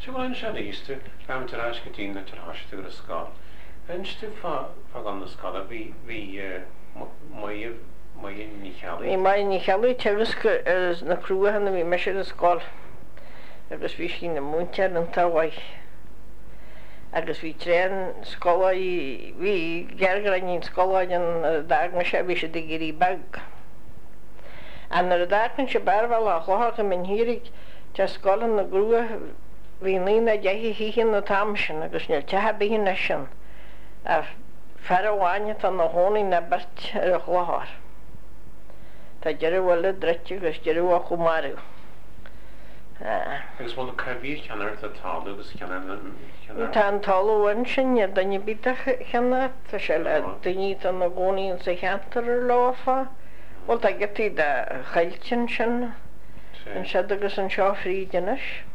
bhfuil se líiste am tar ascatí na tar hasiste go scáil. Einstu gan na scala bhí mai ní chealaí. Bhí mai ní chealaí teras na cruúhanna bhí meisi a scáil agus bhí sin na múntear an táhaid. Agus bhí tréan scola bhí geargraín scoláid an dágna sé bhí sé de gurí bag. An ar a dágan sé barhil a chlácha min hirig te scolan na grúa bhí lína deithí híchan na tamsin agus níl tethe bíhín na sin a ferháine an na hónaí na bert ar a chláthir. Tá dearú bhfuil dreite agus dearú a chumarú. Agus bhfuil cabhí ceanar a talú agus ceanar. Tá an talúhain sin danne bíta cheanna tá sé le daní an na gcónaíonn sa cheantar ar láfa. Bhil tá gotí de chailtin sin an siad agus an seo frídeanais.